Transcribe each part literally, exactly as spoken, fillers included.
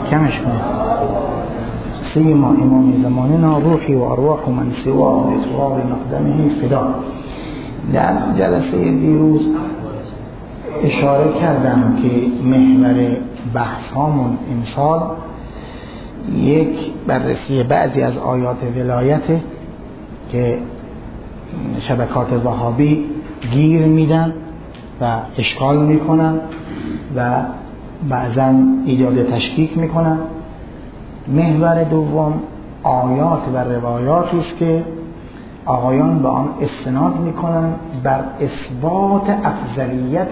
محکمش کنه. سیما امام زماننا روحی و ارواح من سوا اطوار مقدمه فدا. در جلسه دیروز اشاره کردم که محور بحث هامون امسال یک بررسی بعضی از آیات ولایت که شبکات وهابی گیر میدن و اشکال میکنن و بعضا ایجاد تشکیک میکنن. محور دوم آیات و روایاتی است که آقایان به آن استناد میکنن بر اثبات افضلیت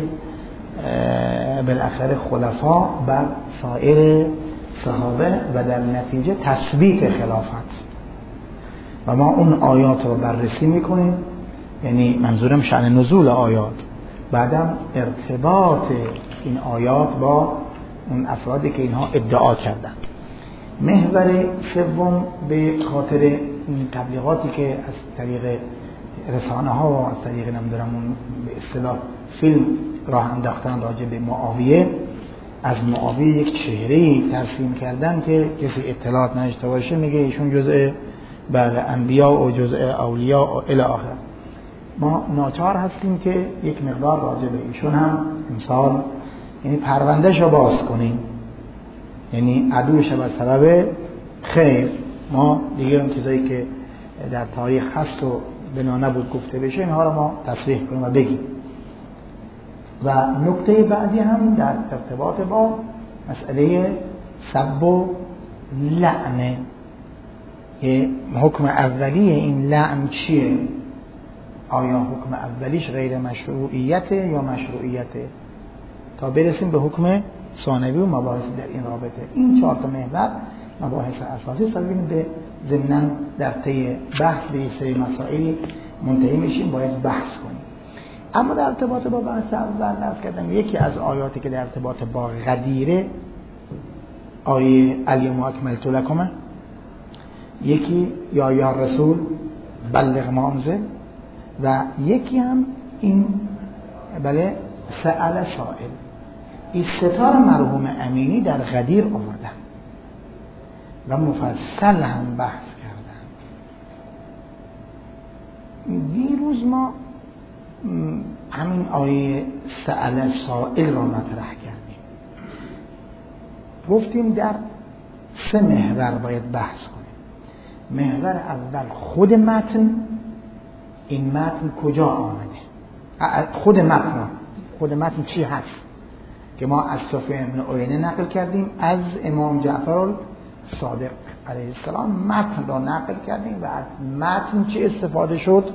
بالاخره خلفا بر سایر صحابه و در نتیجه تثبیت خلافت. و ما اون آیات رو بررسی میکنیم، یعنی منظورم شأن نزول آیات، بعدم ارتباط این آیات با اون افرادی که اینها ادعا کردن. محور سوم به خاطر تبلیغاتی که از طریق رسانه ها و از طریق نمیدونم اون به اصطلاح فیلم راه انداختن راجع به معاویه، از معاویه یک چهره‌ای ترسیم کردن که کسی اطلاعات نداشته باشه میگه ایشون جزء بله انبیا و جزء اولیاء و الی آخر. ما ناچار هستیم که یک مقدار راجع به ایشون هم امسال یعنی پروندهش رو باز کنیم، یعنی عدوش به سبب خیر. ما دیگه اون چیزایی که در تاریخ هست و بنا نبود گفته بشه اینها رو ما تصریح کنیم و بگیم. و نکته بعدی هم در ارتباط با مسئله سب و لعنه، که حکم اولی این لعن چیه؟ آیا حکم اولیش غیر مشروعیته یا مشروعیته؟ تا برسیم به حکم ثانوی و مباحث در این رابطه. این چهار تا محور مباحث اساسی است. ببینید به ضمن در طی بحث به سری مسائلی منتهی میشیم، باید بحث کنیم. اما در ارتباط با بحث اول عرض کردم یکی از آیاتی که در ارتباط با غدیره آیه الیوم اکملت لکم، یکی یا یا رسول بلغ ما انزل، و یکی هم این بله سأل سائل. این ستار مرحوم امینی در غدیر آوردن و مفصل هم بحث کردن. دیروز ما همین آیه سأل سائل را مطرح کردیم، گفتیم در سه محور باید بحث کنیم. محور اول خود متن، این متن کجا آمده، خود متن خود متن چی هست که ما از سفیان بن عیینه نقل کردیم، از امام جعفر صادق علیه السلام متن را نقل کردیم و از متن چی استفاده شد؟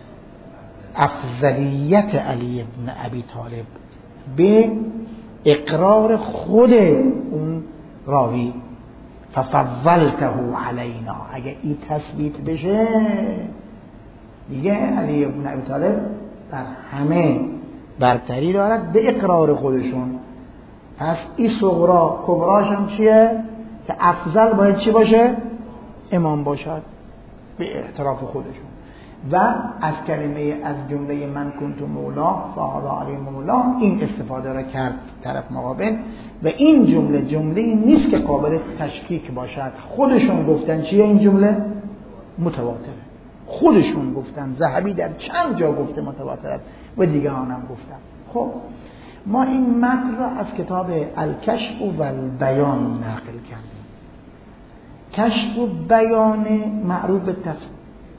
افضلیت علی بن ابی طالب به اقرار خود اون راوی، ففضلته علینا. اگه این تثبیت بشه دیگه علی بن ابی طالب بر همه برتری دارد به اقرار خودشون. پس این صغرا کبراش هم چیه؟ که افضل باید چی باشه؟ امام باشد به اعتراف خودشون. و از کلمه از جمله من کنت مولا فهذا علی مولا این استفاده را کرد طرف مقابل، و این جمله جمله نیست که قابل تشکیک باشد. خودشون گفتن چیه این جمله؟ متواتره. خودشون گفتن، ذهبی در چند جا گفته متواتر است و دیگران هم گفتن. خب ما این متن را از کتاب الکشف و البیان نقل کردیم. کشف و بیان معروف به تفسیر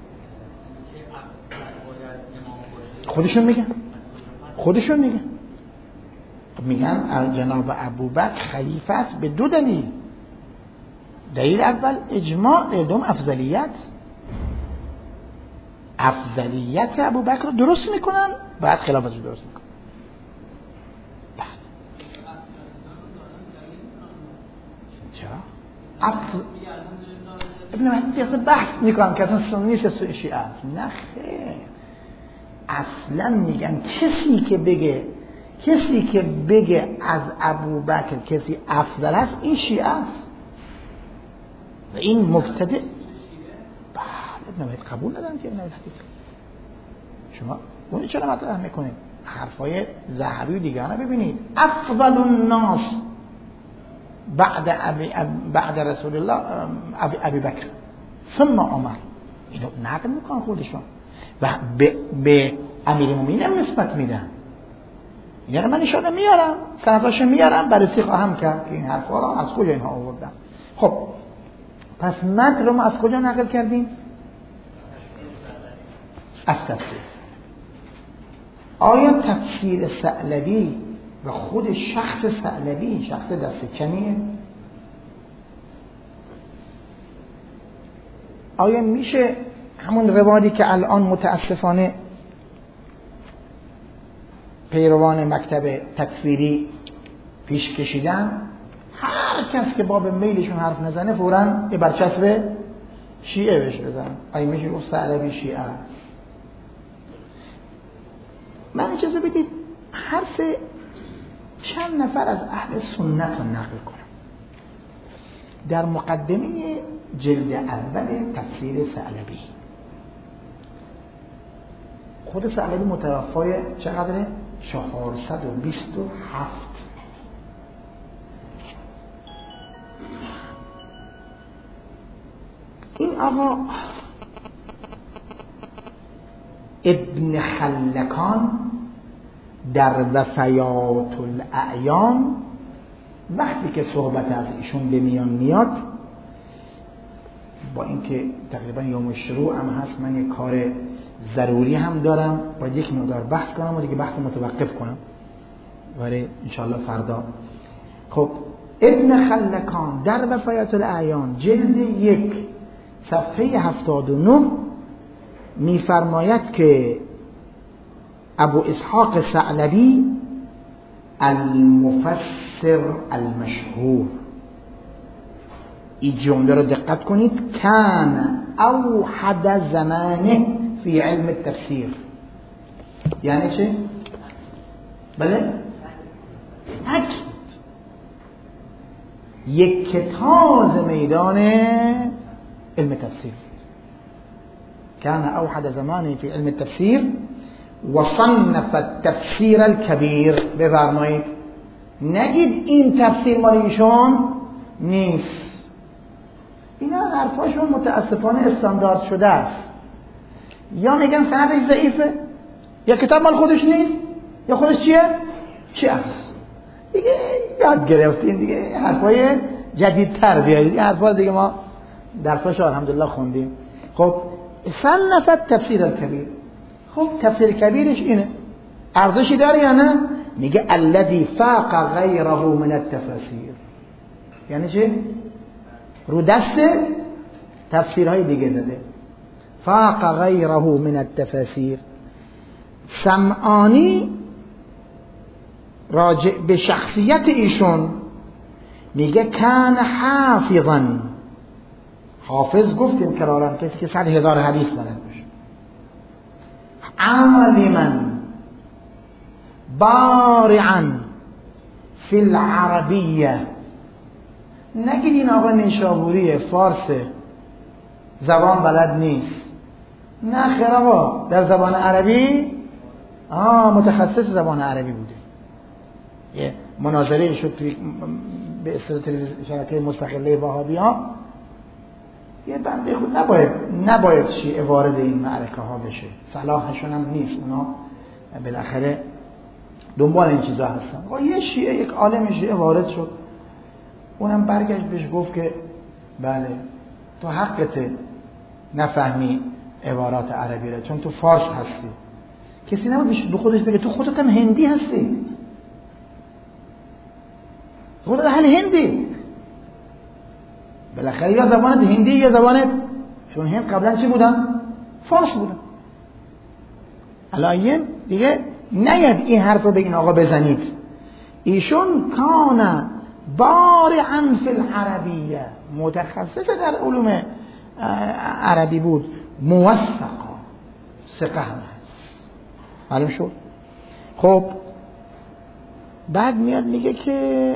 خودشون میگن خودشون میگن میگن جناب ابوبکر خلیفه است به دو دلیل. دلیل اول اجماع، دوم افضلیت. افضلیت ابوبکر رو درست میکنن، بعد خلافت رو درست میکنن. چرا؟ افضل ابن مهدی بحث میکنن که اصلا سنی نیست شیعه است. نه خیر، اصلا میگن کسی که بگه کسی که بگه از ابوبکر کسی افضل است این شیعه است و این مبتدع. بله ابن مهدی قبول ندارم که ابن مهدی شما اون چرا مطرح میکنید؟ حرفای ذهبی و دیگران ببینید. افضل الناس بعد ابی بعد رسول الله ابی, ابی بکر ثم عمر. اینو نقل میکنن خودشون و به, به امیرالمومنین هم نسبت میدن. یعنی من اشاره میارم، سنداشو میارم، بررسی خواهم کرد که این حرفا رو از کجا اینها آوردن. خب پس متن رو ما از کجا نقل کردیم؟ از تفسیر. آیا تفسیر ثعلبی و خود شخص ثعلبی شخص دست کمیه؟ آیا میشه همون روادی که الان متاسفانه پیروان مکتب تکفیری پیش کشیدن، هر کس که باب میلشون حرف نزنه فوراً یه برچسب شیعه بهش بزن. آیا میشه گفت ثعلبی شیعه؟ من اجازه بدید حرف چند نفر از اهل سنت رو نقل کنم. در مقدمه جلد اول تفسیر ثعلبی، خود ثعلبی متوفای چقدره؟ چهارصد و بیست و هفت. این آقا ابن خلکان در وفیات الاعیان وقتی که صحبت از ایشون به میان میاد، با اینکه تقریبا یوم الشروع هم هست، من یک کار ضروری هم دارم، باید یک مقدار بحث کنم و دیگه بحث متوقف کنم ولی انشاءالله فردا. خب ابن خلکان در وفیات الاعیان جلد یک صفحه هفتاد و نه میفرماید که ابو اسحاق ثعلبی المفسر المشهور، این جمله رو دقت کنید، کان اوحد زمانه فی علم التفسیر. یعنی چه؟ بله؟ اکید یک کتاز میدان علم تفسیر. كان أوحد زمانه في علم التفسير وصنف التفسير الكبير. بفرمایید نگید این تفسیر مال ایشون نیست. اینا حرفاشون متاسفانه استاندارد شده است. یا میگن سندش ضعیفه، یا کتاب مال خودش نیست، یا خودش چیه؟ چی است؟ دیگه یاد گرفتین دیگه حرفای جدیدتر بیارید. این حرفا دیگه ما درساش الحمدلله خوندیم. خب صنفت تفسیر الکبیر. خب تفسیر کبیرش اینه، ارزشی داره یا نه؟ میگه الذی فاق غیره من التفاسیر. یعنی چه؟ رو دست تفسیرهای دیگه زده. فاق غیره من التفاسیر. سمعانی راجع به شخصیت ایشون میگه کان حافظا. حافظ گفتیم کرارن کسی که صد هزار حدیث بلد باشه. عالما بارعا فی العربیه. نگید این آقا نیشابوریه، فارسه، زبان بلد نیست. نه خیر آقا، در زبان عربی آه متخصص زبان عربی بوده. یه مناظره شد توی به اصطلاح شبکه مستقله وهابی‌ها. یه بنده خود نباید نباید شیعه وارد این معرکه ها بشه، صلاحشون هم نیست. اونا بالاخره دنبال این چیزا هستن. و یه شیعه، یک عالم شیعه وارد شد، اونم برگشت بهش گفت که بله تو حقته نفهمی عبارات عربی را، چون تو فارس هستی. کسی نباید به خودش بگه تو خودت هم هندی هستی، خودت اهل هندی. بالاخره یا زبانت هندی یا زبانت، چون هند قبلا چی بودن؟ فارس بودن. الان دیگه نیاد این حرف رو به این آقا بزنید. ایشون کان بارعا فی العربیه، متخصص در علوم عربی بود، موثقا، ثقه هست. معلوم شد؟ خب بعد میاد میگه که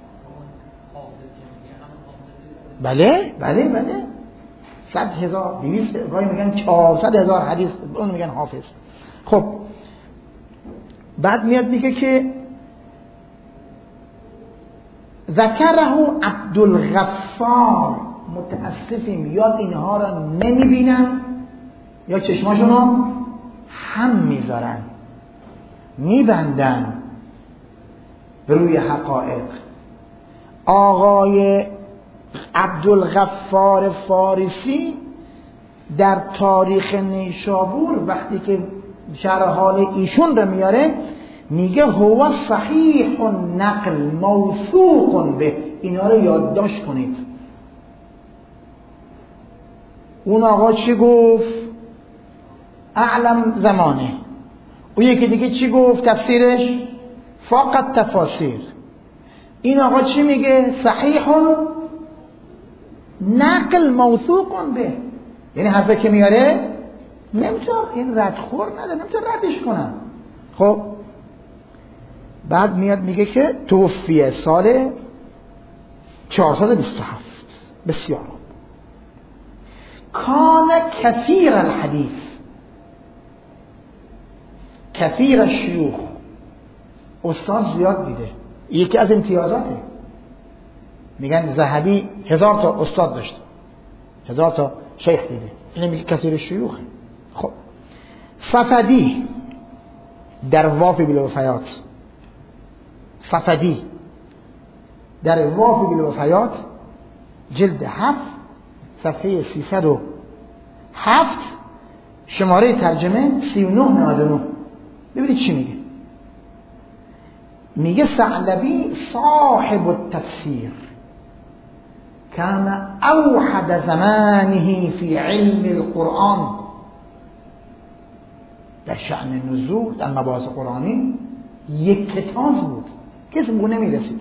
بله بله بله صد هزار دویست گاهی میگن چهارصد هزار حدیث اون میگن حافظ. خب بعد میاد میگه که ذکره عبدالغفار، متاسفیم یا اینها را نمیبینن یا چشماشون رو هم میذارن، میبندن روی حقایق. آقای عبدالغفار فارسی در تاریخ نیشابور وقتی که شرح حال ایشون رو میاره میگه هو صحیح نقل موثوق به. اینا رو یادداشت کنید. اون آقا چی گفت؟ اعلم زمانه. اون یکی دیگه چی گفت تفسیرش؟ فقط تفاسیر. این آقا چی میگه؟ صحیح نقل موثوق به. یعنی حرفه که میاره نمیتونم این ردخور نداره، نمیتونم ردش کنم. خب بعد میاد میگه که توفیه سال چهارصد و بیست و هفت. بسیار کان کثیر الحدیث، کثیر الشیوخ، استاد زیاد دیده. یکی از امتیازاته. میگن ذهبی هزار تا استاد داشته، هزار تا شیخ دیده. این میگه کثیر الشیوخ. خب صفدی در وافی بالوفیات، صفدی در وافی بالوفیات جلد هفت صفحه سیصد و هفت شماره ترجمه سی و نه نود و نه. ببینید چی میگه. میگه ثعلبی صاحب التفسیر كان اوحد زمانه في علم القرآن. در شأن نزول، در مباحث قرآنی یک کتاب بود، کسی به اون نمیرسید.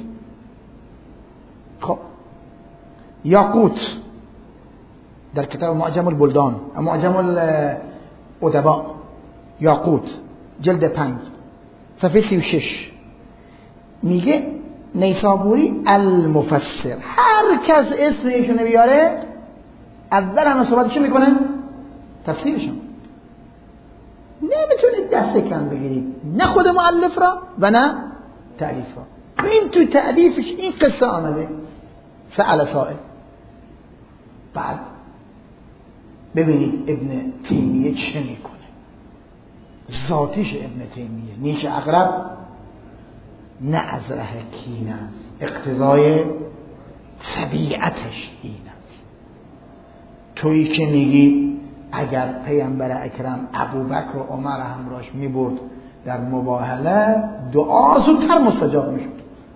خب یاقوت در کتاب معجم البلدان، معجم الادباء، یاقوت جلد پنج صفحه سی و شش میگه نیسابوری المفسر. هر کس اسم ایشونه بیاره اول همه صحبتشو میکنه تفسیرشون. نمیتونید دست کم بگیرید، نه خود مؤلف را و نه تألیف را. این تو تألیفش این قصه آمده. سأل سائل. بعد ببینید ابن تیمیه چه میکنه. ذاتیش ابن تیمیه نیش اقرب نه از ره کین است، اقتضای طبیعتش این است. تویی که میگی اگر پیامبر اکرم ابوبکر و عمر همراهش میبرد در مباهله دعا زودتر مستجاب میشد.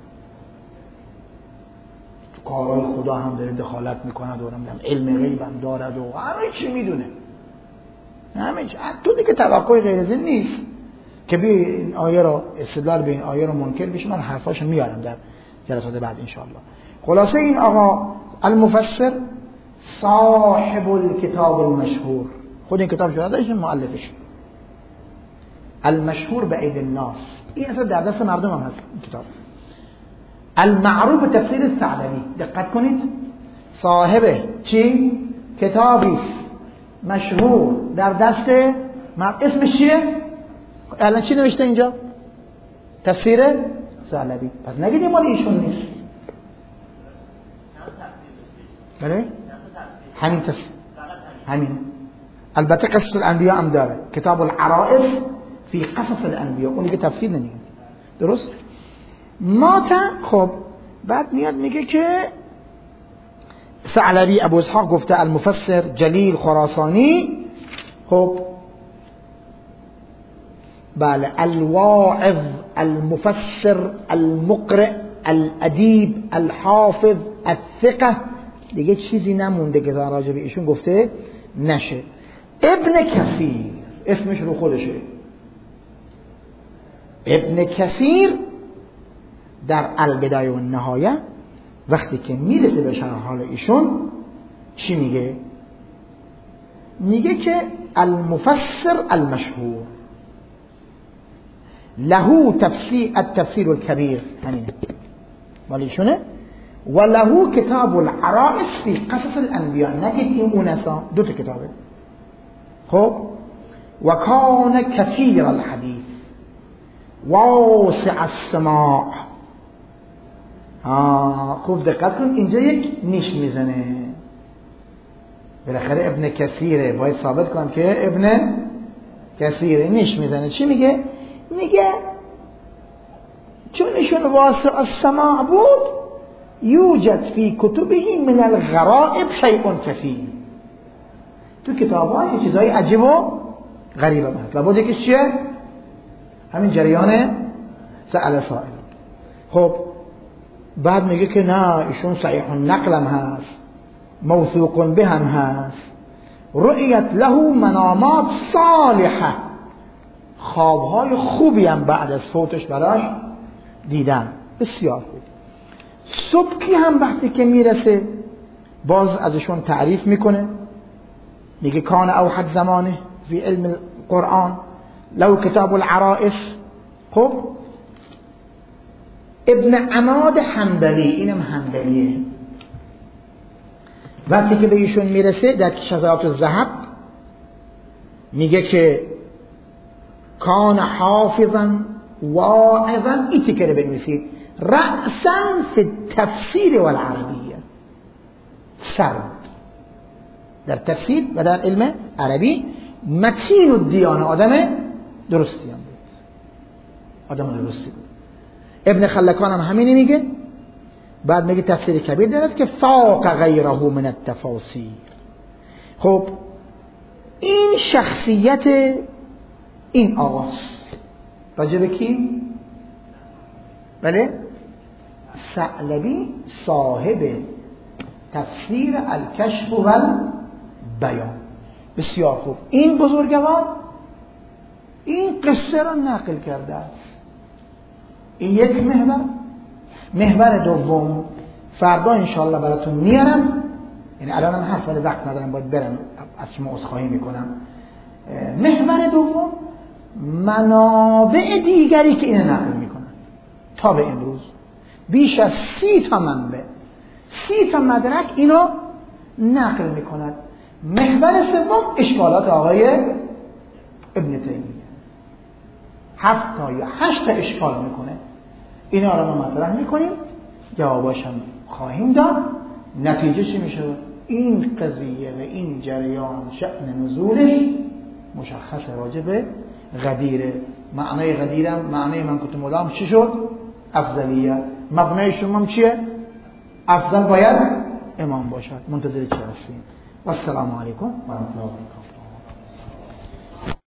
تو کارهای خدا هم داره دخالت میکنه، دارم علم غیب هم دارد و همه چی میدونه، همه چی. تو دیگه توقع غیر از این نیست که بی این آیه رو استدلال به این آیه رو منکر بشه. من حرفاشو میارم در جلسات بعد انشاءالله. خلاصه این آقا المفسر صاحب الكتاب المشهور، خود این کتاب شده داشت مؤلفش المشهور به عید الناس. این اصلا در دست مردم هم هست این کتاب. المعروف تفسیر الثعلبی. دقت کنید، صاحب چی؟ کتابی مشهور در دست مرد. اسمش چیه؟ الان چی نوشته اینجا؟ تفسیر ثعلبی. پس نگید مال ایشون نیست. بله؟ همین تفسیر، همین. البته قصص الانبیاء هم داره، کتاب العرائس فی قصص الانبیاء، اونی که تفسیر نمیگه. درست؟ ما تا خب بعد میاد میگه که ثعلبی ابو اسحاق گفته المفسر جلیل خراسانی. خب بله، الواعظ المفسر المقرئ الادیب الحافظ الثقه. دیگه چیزی نمونده که راجع به ایشون گفته نشه. ابن کثیر اسمش رو خودشه. ابن کثیر در البدایه و النهایه وقتی که میرسه به شرح حال ایشون چی میگه؟ میگه که المفسر المشهور له تفسیر التفسیر الكبیر، همین مال ایشونه. و له کتاب العرائس فی قصص الانبیاء. نگید این اونسا، دو تا کتابه. خب و کان کثیر الحدیث واسع السماع آه خوب دقت کن، اینجا یک نیش میزنه. بالاخره ابن کثیره، باید ثابت کن که ابن کثیره نیش میزنه. چی میگه؟ میگه چون ایشون واسع السماع بود، یوجد فی کتبه من الغرائب شیء کثیر. تو کتاب‌ها یه چیزای عجیب و غریبه مطلب بود. یکیش چیه؟ همین جریان سأل سائل. خب بعد میگه که نه، ایشون صحیح النقل هم هست، موثوق به هم هست، رؤیت له منامات صالحه، خوابهای خوبی هم بعد از فوتش براش دیدن. بسیار خوب. صبحی هم وقتی که میرسه باز ازشون تعریف میکنه، میگه کان اوحد زمانه فی علم القرآن لو کتاب العرائس. خب ابن عماد حنبلی، اینم حنبلیه، وقتی که به ایشون میرسه در شذرات الذهب میگه که کان حافظا واعظا، ایتی که بنویسید، رأسا فی التفسیر والعربیه، سر در تفسیر و در علم عربی، متین الدیانه، آدم درستی هم بود، آدم درستی بود. ابن خلکان هم همینی میگه. بعد میگه تفسیر کبیر دارد که فاق غیره من التفاسیر. خب این شخصیت این آقاست. راجع به کی؟ بله، ثعلبی صاحب تفسیر الکشف و البیان. بسیار خوب. این بزرگوار این قصه را نقل کرده است. این یک محور. محور دوم فردا انشاءالله براتون میارم، یعنی الان هم هست ولی وقت ندارم، باید برم، از شما عذرخواهی میکنم. محور دوم منابع دیگری که اینو نقل میکنن تا به امروز، بیش از سی تا منبع، سی تا مدرک اینو نقل میکنند. محور سوم اشکالات آقای ابن تیمیه، هفت تا یا هشت تا اشکال میکنه. اینا رو ما مطرح میکنیم، جواباش هم خواهیم داد. نتیجه چی میشه؟ این قضیه و این جریان شأن نزولش مشخص راجع به غدیره. معنای غدیرم، معنای من کتب مدام چی شد؟ افضلیت. مبنای شما چیه؟ افضل باید امام باشد. منتظر چه هستیم؟ و السلام علیکم و رحمت الله و برکاته.